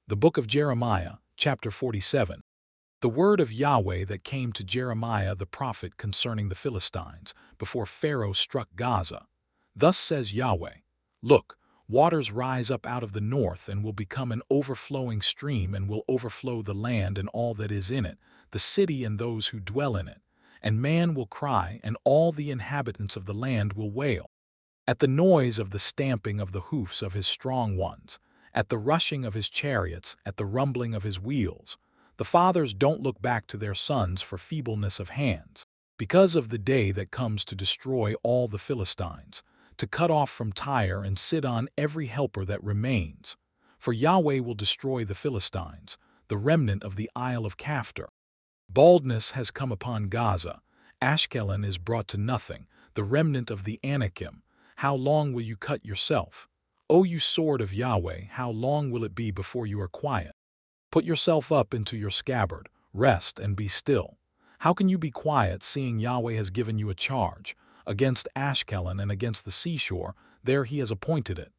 The book of Jeremiah, chapter 47. The word of Yahweh that came to Jeremiah the prophet concerning the Philistines, before Pharaoh struck Gaza. Thus says Yahweh, Look, waters rise up out of the north and will become an overflowing stream and will overflow the land and all that is in it, the city and those who dwell in it. And man will cry, and all the inhabitants of the land will wail. At the noise of the stamping of the hoofs of his strong ones, at the rushing of his chariots, at the rumbling of his wheels. The fathers don't look back to their sons for feebleness of hands, because of the day that comes to destroy all the Philistines, to cut off from Tyre and Sidon every helper that remains. For Yahweh will destroy the Philistines, the remnant of the Isle of Caphtor. Baldness has come upon Gaza. Ashkelon is brought to nothing, the remnant of the Anakim. How long will you cut yourself? O you sword of Yahweh, how long will it be before you are quiet? Put yourself up into your scabbard, rest and be still. How can you be quiet, seeing Yahweh has given you a charge? Against Ashkelon and against the seashore, there he has appointed it.